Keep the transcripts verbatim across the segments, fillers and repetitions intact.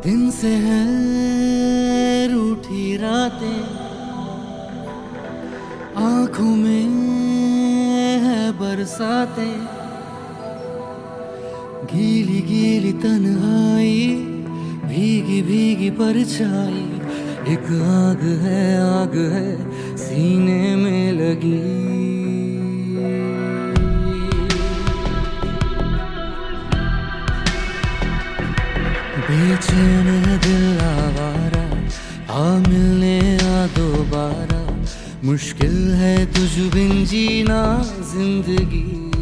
दिन से है रूठी रातें, आंखों में है बरसाते, गीली गीली तन्हाई, भीगी भीगी परछाई, एक आग है आग है सीने में लगी। बेचैन है दिल आवारा, आ मिलने आ दोबारा, मुश्किल है तुझ बिन जीना जिंदगी।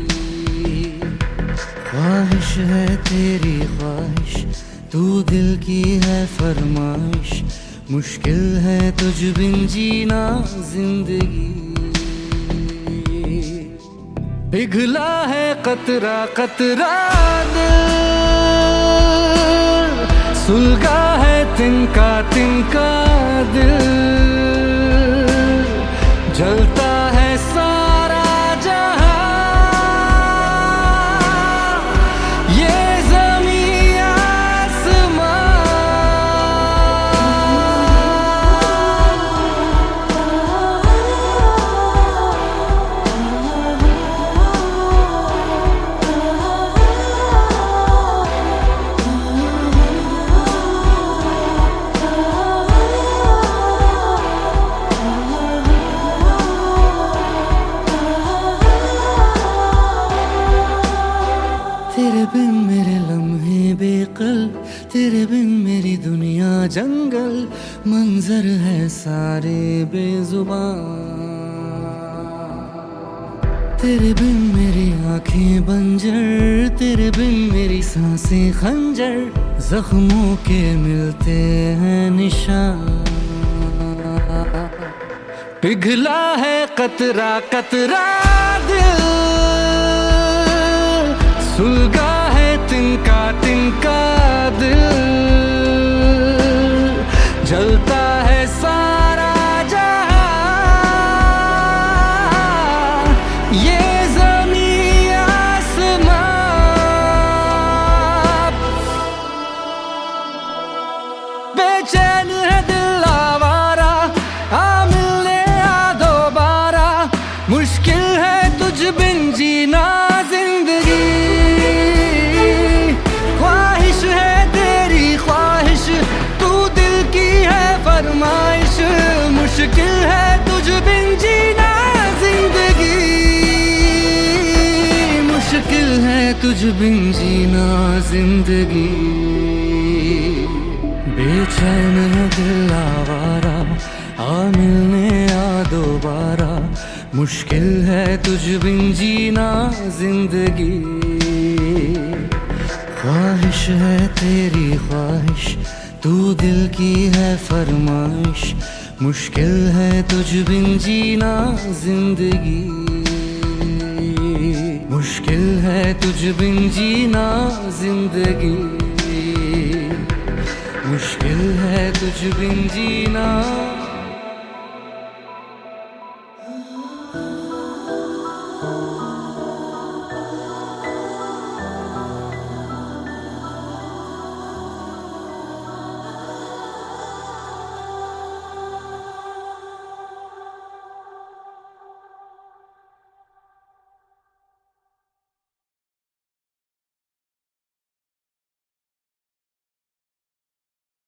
ख्वाहिश है तेरी ख्वाहिश, तू दिल की है फरमाइश, मुश्किल है तुझ बिन जीना जिंदगी। पिघला है कतरा कतरा दिल, सुलगा है तिनका तिनका दिल, जलता है सारा जहां, ये ज़मीं आसमां। तेरे बिन मेरे लम्हे बेकल, तेरे बिन मेरी दुनिया जंगल, मंजर है सारे बेजुबान। तेरे बिन मेरी आंखें बंजर, तेरे बिन मेरी सांसें खंजर, जख्मों के मिलते हैं निशान। पिघला है कतरा कतरा दिल, सुलगा है तिनका तिनका दिल, जलता है सारा जहां, ये ज़मीं आसमां। बेचैन है दिल आवारा, आ मिलने आ दोबारा, मुश्किल है तुझ बिन जीना जिंदगी। मुश्किल है तुझ बिन जीना जिंदगी, मुश्किल है तुझ बिन जीना जिंदगी। बेचैन है दिल आवारा, आ मिलने आ दोबारा, मुश्किल है तुझ बिन जीना जिंदगी। ख्वाहिश है तेरी ख्वाहिश, तू दिल की है फरमाइश, मुश्किल है तुझ बिन जीना जिंदगी। मुश्किल है तुझ बिन जीना जिंदगी, मुश्किल है तुझ बिन जीना।